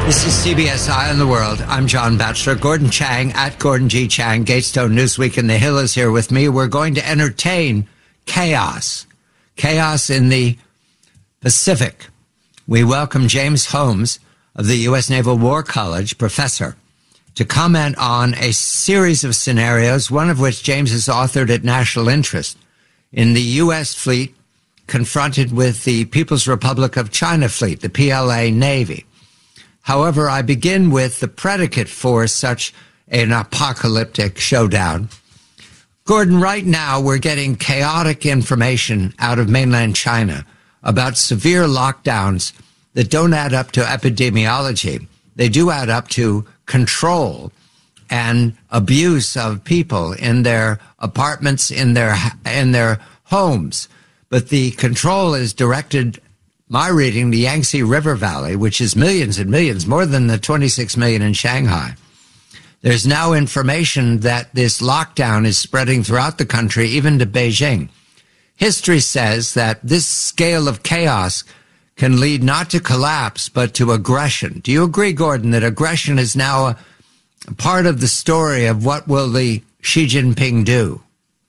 This is CBS Eye on the World. I'm John Batchelor. Gordon Chang at Gordon G. Chang, Gatestone Newsweek, and The Hill is here with me. We're going to entertain chaos. Chaos in the Pacific. We welcome James Holmes of the U.S. Naval War College, professor, to comment on a series of scenarios, one of which James has authored at National Interest, in the U.S. fleet confronted with the People's Republic of China fleet, the PLA Navy. However, I begin with the predicate for such an apocalyptic showdown. Gordon, right now we're getting chaotic information out of mainland China about severe lockdowns that don't add up to epidemiology. They do add up to control and abuse of people in their apartments, in their homes. But the control is directed, my reading, the Yangtze River Valley, which is millions and millions, more than the 26 million in Shanghai. There's now information that this lockdown is spreading throughout the country, even to Beijing. History says that this scale of chaos can lead not to collapse, but to aggression. Do you agree, Gordon, that aggression is now a part of the story of what will the Xi Jinping do?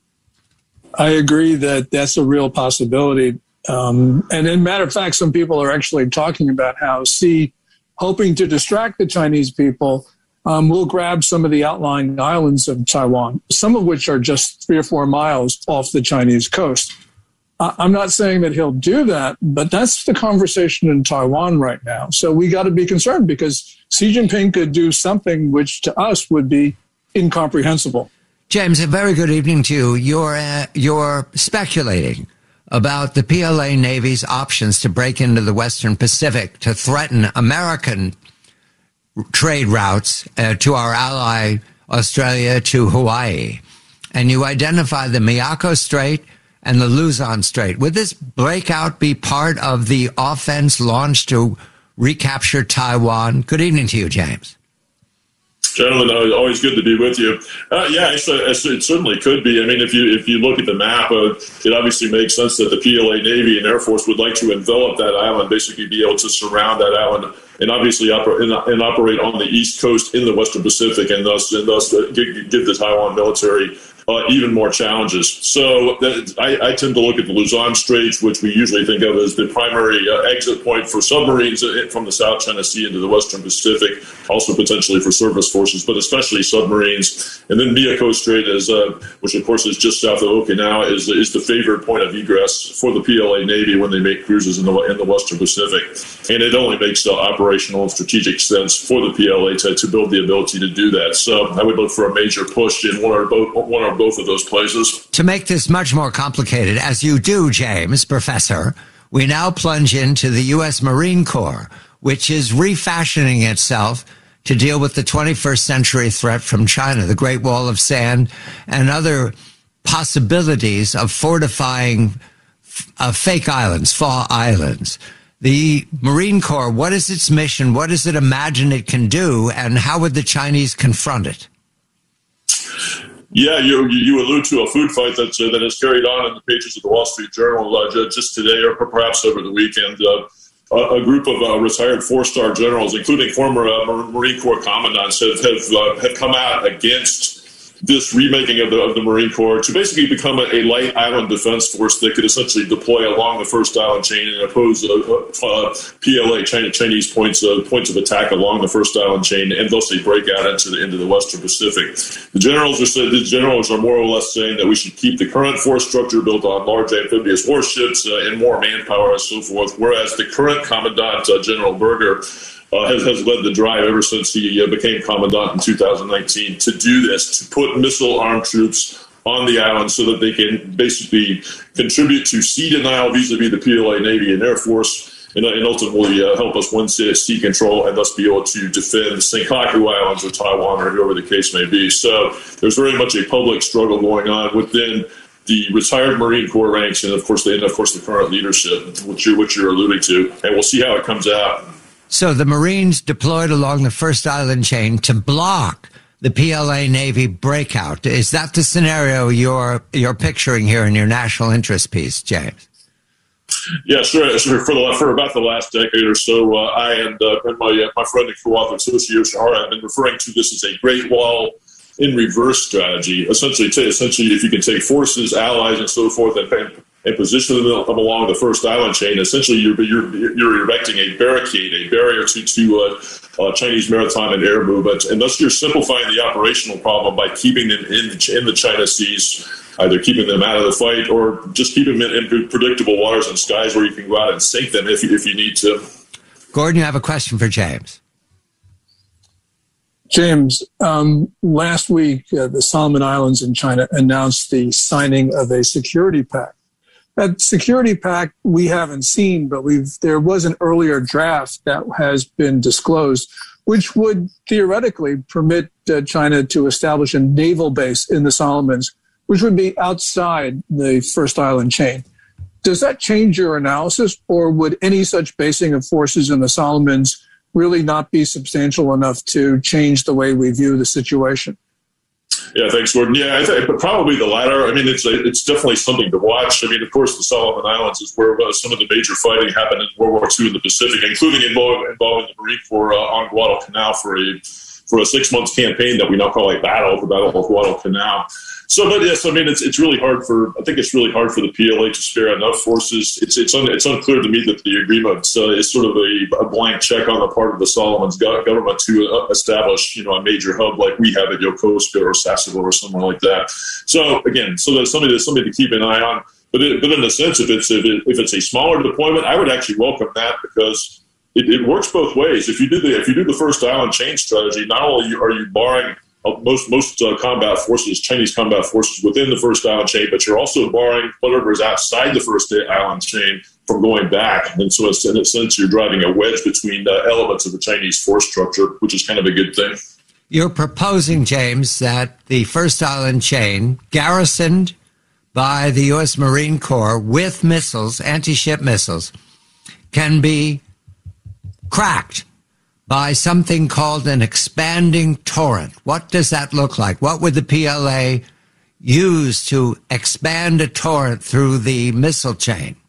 I agree that that's a real possibility. And in matter of fact, some people are actually talking about how Xi, hoping to distract the Chinese people, will grab some of the outlying islands of Taiwan, some of which are just 3 or 4 miles off the Chinese coast. I'm not saying that he'll do that, but that's the conversation in Taiwan right now. So we got to be concerned because Xi Jinping could do something which to us would be incomprehensible. James, a very good evening to you. You're speculating about the PLA Navy's options to break into the Western Pacific to threaten American trade routes to our ally Australia, to Hawaii. And you identify the Miyako Strait and the Luzon Strait. Would this breakout be part of the offense launched to recapture Taiwan? Good evening to you, James. Gentlemen, always good to be with you. Yeah, it certainly could be. I mean, if you look at the map, it obviously makes sense that the PLA Navy and Air Force would like to envelop that island, basically be able to surround that island, and obviously operate on the East Coast in the Western Pacific, and thus give the Taiwan military even more challenges. So I tend to look at the Luzon Straits, which we usually think of as the primary exit point for submarines from the South China Sea into the Western Pacific, also potentially for surface forces, but especially submarines. And then Miyako Strait, which of course is just south of Okinawa, is the favored point of egress for the PLA Navy when they make cruises in the Western Pacific. And it only makes operational and strategic sense for the PLA to build the ability to do that. So I would look for a major push in one or both of those places. To make this much more complicated, as you do, James, Professor, we now plunge into the U.S. Marine Corps, which is refashioning itself to deal with the 21st century threat from China, the Great Wall of Sand, and other possibilities of fortifying fake islands, fall islands. The Marine Corps, what is its mission? What does it imagine it can do? And how would the Chinese confront it? Yeah, you allude to a food fight that is carried on in the pages of the Wall Street Journal just today or perhaps over the weekend. A group of retired 4-star generals, including former Marine Corps commandants, have come out against this remaking of the Marine Corps to basically become a light island defense force that could essentially deploy along the first island chain and oppose PLA Chinese points of attack along the first island chain, and thus they break out into the Western Pacific. The generals are more or less saying that we should keep the current force structure built on large amphibious warships and more manpower and so forth, whereas the current Commandant, General Berger, has led the drive ever since he became commandant in 2019 to do this, to put missile-armed troops on the island so that they can basically contribute to sea denial vis-a-vis the PLA Navy and Air Force, and ultimately help us win sea control and thus be able to defend the Senkaku Islands or Taiwan or whoever the case may be. So there's very much a public struggle going on within the retired Marine Corps ranks and, of course, the current leadership, which you're alluding to, and we'll see how it comes out. So the Marines deployed along the first island chain to block the PLA Navy breakout. Is that the scenario you're picturing here in your national interest piece, James? Yeah, sure. For about the last decade or so, I and my friend and co-author Toshio Shihara have been referring to this as a Great Wall in reverse strategy. Essentially, if you can take forces, allies, and so forth, and position them along the first island chain, essentially you're erecting a barrier to Chinese maritime and air movement, and thus you're simplifying the operational problem by keeping them in the China seas, either keeping them out of the fight or just keeping them in predictable waters and skies where you can go out and sink them if you need to. Gordon, you have a question for James. James, last week, the Solomon Islands in China announced the signing of a security pact. That security pact we haven't seen, but there was an earlier draft that has been disclosed, which would theoretically permit China to establish a naval base in the Solomons, which would be outside the first island chain. Does that change your analysis, or would any such basing of forces in the Solomons really not be substantial enough to change the way we view the situation? Yeah, thanks, Gordon. Yeah, I think probably the latter. I mean, it's definitely something to watch. I mean, of course, the Solomon Islands is where some of the major fighting happened in World War II in the Pacific, including involving the Marine Corps on Guadalcanal for a 6-month campaign that we now call a battle, the Battle of Guadalcanal. So, but yes, I mean, it's really hard for the PLA to spare enough forces. It's unclear to me that the agreement is sort of a blank check on the part of the Solomons government to establish, a major hub like we have at Yokosuka or Sasebo or somewhere like that. So again, that's something to keep an eye on. But in a sense, if it's a smaller deployment, I would actually welcome that because it works both ways. If you do the first island chain strategy, not only are you barring most combat forces, Chinese combat forces within the first island chain, but you're also barring whatever is outside the first island chain from going back. And so in a sense, you're driving a wedge between elements of the Chinese force structure, which is kind of a good thing. You're proposing, James, that the first island chain, garrisoned by the U.S. Marine Corps with missiles, anti-ship missiles, can be cracked by something called an expanding torrent. What does that look like? What would the PLA use to expand a torrent through the missile chain?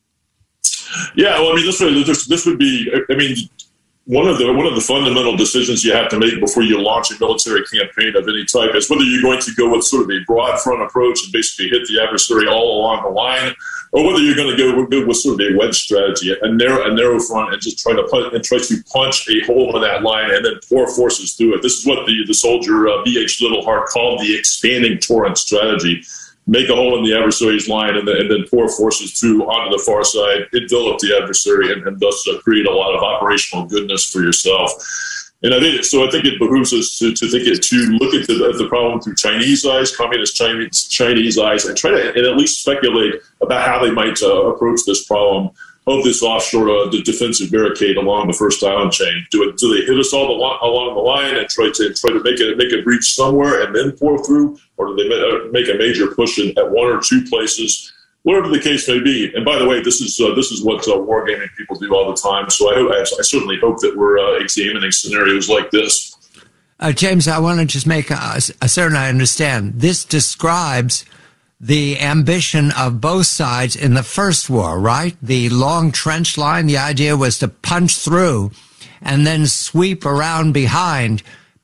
Yeah, well, I mean, this would be, I mean, one of the fundamental decisions you have to make before you launch a military campaign of any type is whether you're going to go with sort of a broad front approach and basically hit the adversary all along the line, or whether you're going to go with sort of a wedge strategy, a narrow front, and just try to punch a hole in that line and then pour forces through it. This is what the soldier B.H. Littleheart called the expanding torrent strategy. Make a hole in the adversary's line and then pour forces through onto the far side, envelop the adversary, and thus create a lot of operational goodness for yourself. And I think it behooves us to look at the problem through Chinese eyes, communist Chinese eyes, and try to at least speculate about how they might approach this problem of this offshore defensive barricade along the first island chain. Do they hit us all along the line and try to make a breach somewhere and then pour through, or do they make a major push at one or two places? Whatever the case may be. And by the way, this is what wargaming people do all the time. So I certainly hope that we're examining scenarios like this. James, I want to just make certain I understand. This describes the ambition of both sides in the first war, right? The long trench line, the idea was to punch through and then sweep around behind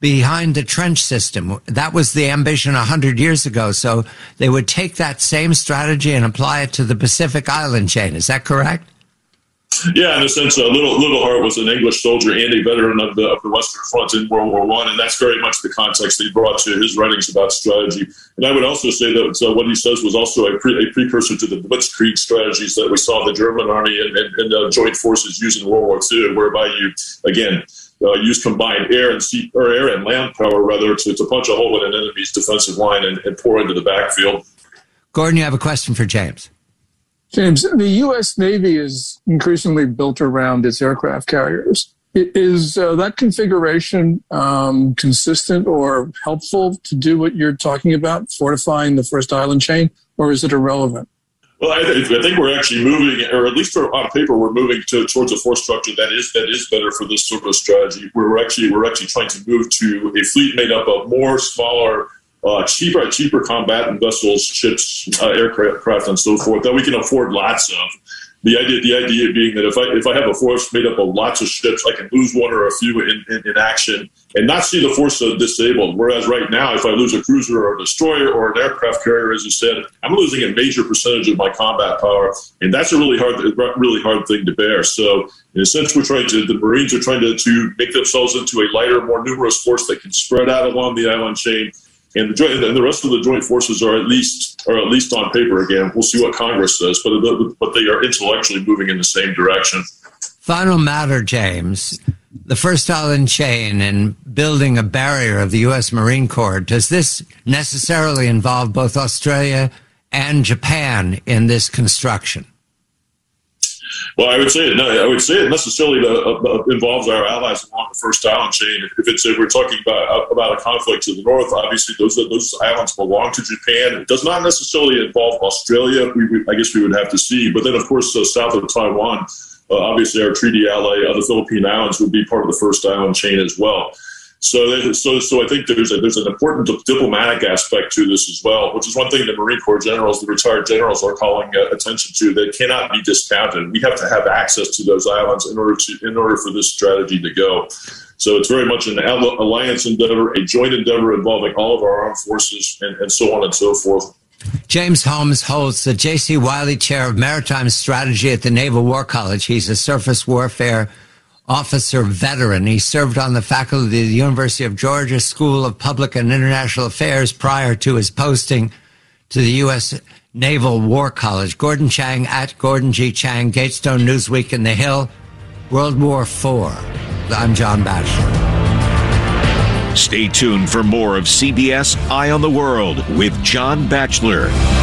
the trench system. That was the ambition 100 years ago. So they would take that same strategy and apply it to the Pacific Island chain. Is that correct? Yeah, in a sense, Littleheart was an English soldier and a veteran of the Western Front in World War I, and that's very much the context that he brought to his writings about strategy. And I would also say that what he says was also a precursor to the Blitzkrieg strategies that we saw the German army and joint forces use in World War II, whereby you, again, use combined air and land power, rather, to punch a hole in an enemy's defensive line and pour into the backfield. Gordon, you have a question for James. James, the U.S. Navy is increasingly built around its aircraft carriers. Is that configuration consistent or helpful to do what you're talking about, fortifying the first island chain, or is it irrelevant? Well, I think we're actually moving, or at least on paper, we're moving towards a force structure that is better for this sort of strategy. We're actually trying to move to a fleet made up of more smaller, cheaper combatant vessels, ships, aircraft, and so forth that we can afford lots of. The idea being that if I have a force made up of lots of ships, I can lose one or a few in action and not see the force disabled. Whereas right now, if I lose a cruiser or a destroyer or an aircraft carrier, as you said, I'm losing a major percentage of my combat power, and that's a really hard thing to bear. So in a sense, the Marines are trying to make themselves into a lighter, more numerous force that can spread out along the island chain. And the rest of the joint forces are at least on paper. Again, we'll see what Congress says, but they are intellectually moving in the same direction. Final matter, James. The First Island Chain and building a barrier of the U.S. Marine Corps, does this necessarily involve both Australia and Japan in this construction? Well, I would say it necessarily involves our allies along the First Island Chain. If we're talking about a conflict to the north, obviously those islands belong to Japan. It does not necessarily involve Australia. I guess we would have to see. But then, of course, south of Taiwan, obviously our treaty ally, the Philippine Islands, would be part of the First Island Chain as well. So I think there's an important diplomatic aspect to this as well, which is one thing the Marine Corps generals, the retired generals, are calling attention to that cannot be discounted. We have to have access to those islands in order for this strategy to go. So it's very much an alliance endeavor, a joint endeavor involving all of our armed forces, and so on and so forth. James Holmes holds the J.C. Wiley Chair of Maritime Strategy at the Naval War College. He's a surface warfare officer veteran. He served on the faculty of the University of Georgia School of Public and International Affairs prior to his posting to the U.S. Naval War College. Gordon Chang at Gordon G. Chang, Gatestone, Newsweek, and The Hill. World War IV. I'm John Batchelor. Stay tuned for more of CBS Eye on the World with John Batchelor.